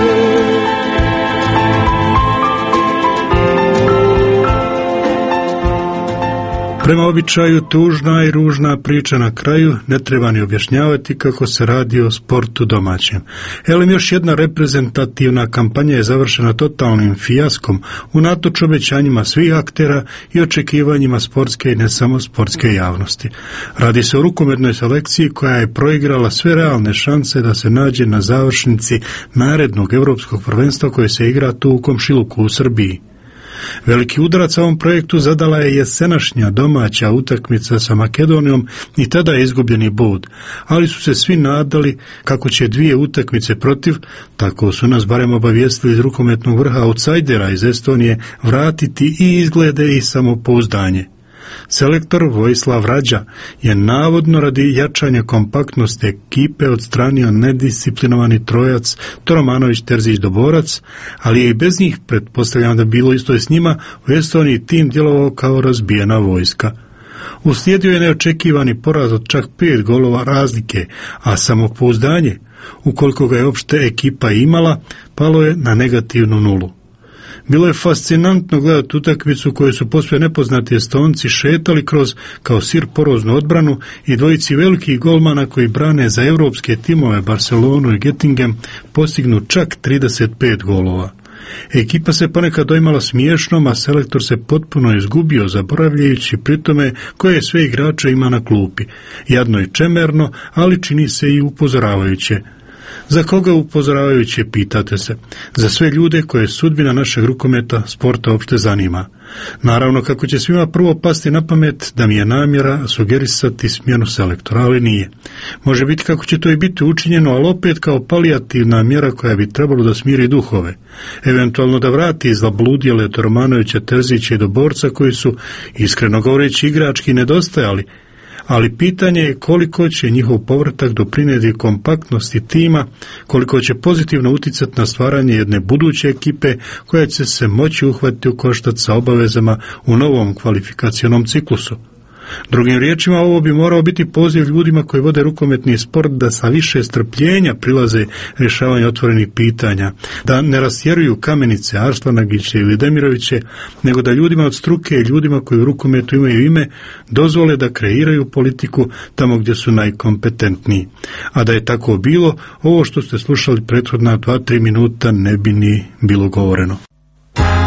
Prema običaju, tužna i ružna priča na kraju, ne treba ni objašnjavati kako se radi o sportu domaćem. Elem, još jedna reprezentativna kampanja je završena totalnim fijaskom unatoč obećanjima svih aktera i očekivanjima sportske i ne samo sportske javnosti. Radi se o rukometnoj selekciji koja je proigrala sve realne šanse da se nađe na završnici narednog evropskog prvenstva koje se igra tu u komšiluku u Srbiji. Veliki udarac ovom projektu zadala je jesenašnja domaća utakmica sa Makedonijom i tada je izgubljeni bod, ali su se svi nadali kako će dvije utakmice protiv, tako su nas barem obavijestili iz rukometnog vrha outsidera iz Estonije, vratiti i izglede i samopouzdanje. Selektor Vojislav Rađa je navodno radi jačanja kompaktnosti ekipe odstranio nedisciplinovani trojac Toromanović, Terzić, Doborac, ali je i bez njih, pretpostavljam da bilo isto i s njima, u Estoniji tim djelovao kao razbijena vojska. Uslijedio je neočekivani poraz od čak pet golova razlike, a samopouzdanje, ukoliko ga je opšte ekipa imala, palo je na negativnu nulu. Bilo je fascinantno gledati utakmicu koju su posve nepoznati Estonci šetali kroz kao sir poroznu odbranu i dvojici velikih golmana koji brane za europske timove Barcelonu i Göttingen postignu čak trideset pet golova. Ekipa se ponekad dojmala smiješnom, a selektor se potpuno izgubio, zaboravljajući pritome koje sve igrače ima na klupi. Jadno i čemerno, ali čini se i upozoravajuće. Za koga upozoravajuće, pitate se? Za sve ljude koje sudbina našeg rukometa, sporta opšte zanima. Naravno, kako će svima prvo pasti na pamet da mi je namjera sugerisati smjenu selektora, ali nije. Može biti kako će to i biti učinjeno, ali opet kao palijativna mjera koja bi trebalo da smiri duhove. Eventualno da vrati zlabludjele Toromanovića, Terzića i Doborca koji su, iskreno govoreći, igrački nedostajali, ali pitanje je koliko će njihov povratak doprinijeti kompaktnosti tima, koliko će pozitivno uticati na stvaranje jedne buduće ekipe koja će se moći uhvatiti u koštac sa obavezama u novom kvalifikacionom ciklusu. Drugim riječima, ovo bi morao biti poziv ljudima koji vode rukometni sport da sa više strpljenja prilaze rješavanju otvorenih pitanja, da ne rastjeruju Kamenice, Arslanagiće ili Demiroviće, nego da ljudima od struke i ljudima koji u rukometu imaju ime dozvole da kreiraju politiku tamo gdje su najkompetentniji. A da je tako bilo, ovo što ste slušali prethodna dva tri minuta ne bi ni bilo govoreno.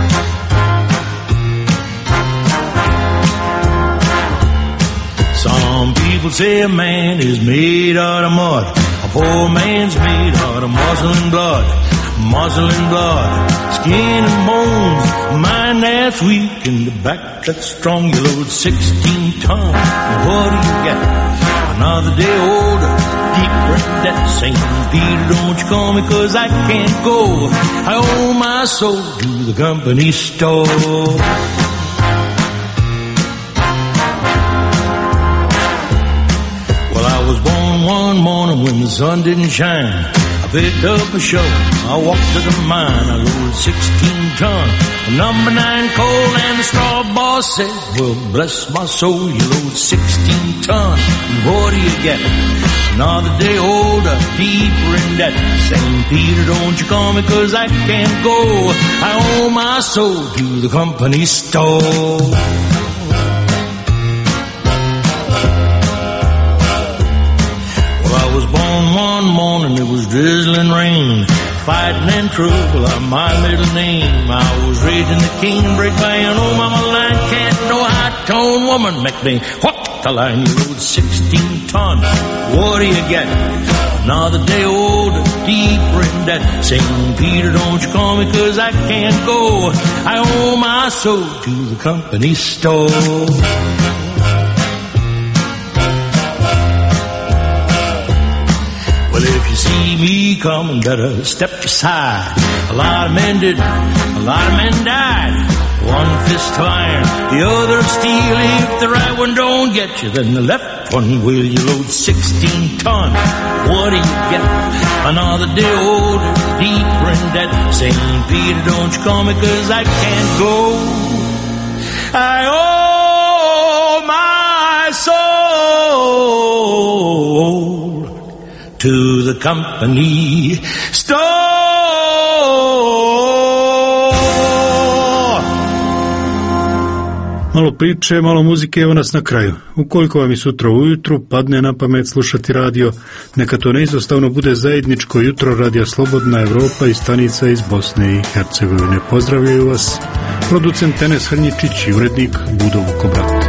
Some Some people say a man is made out of mud. A poor man's made out of muscle and blood. Muscle and blood, skin and bones. Mind that's weak and the back that's strong. You load sixteen tons, and what do you get? Another day older, deeper in debt. Saying, Peter, don't you call me, cause I can't go. I owe my soul to the company store. Well, I was born one morning when the sun didn't shine. I picked up a shovel, I walked to the mine. I loaded sixteen ton, number nine coal, and the straw boss said, well, bless my soul, you load sixteen ton, and what do you get? Another day older, deeper in debt. Saying, Peter, don't you call me, cause I can't go. I owe my soul to the company store. I was born one morning, it was drizzling rain. Fighting and trouble are my middle name. I was raising the king, break by an old mama line. Can't no high-tone woman make me walk the line. You load sixteen ton, what do you get? Another day older, deeper in debt. Saying, Peter, don't you call me, cause I can't go. I owe my soul to the company store. Well, if you see me coming, better step aside. A lot of men did, a lot of men died. One fist of iron, the other of steel. If the right one don't get you, then the left one will. You load sixteen ton, what do you get? Another day older, deeper in debt. Saying, Peter, don't you call me, cause I can't go. I owe my soul to the company store. Malo priče, malo muzike, evo nas na kraju. Ukoliko vam i sutra ujutru padne na pamet slušati radio, neka to neizostavno bude zajedničko jutro Radija Slobodna Evropa i stanica iz Bosne i Hercegovine. Pozdravljaju vas producent Enes Hrnjičić i urednik Budo Vukobrat.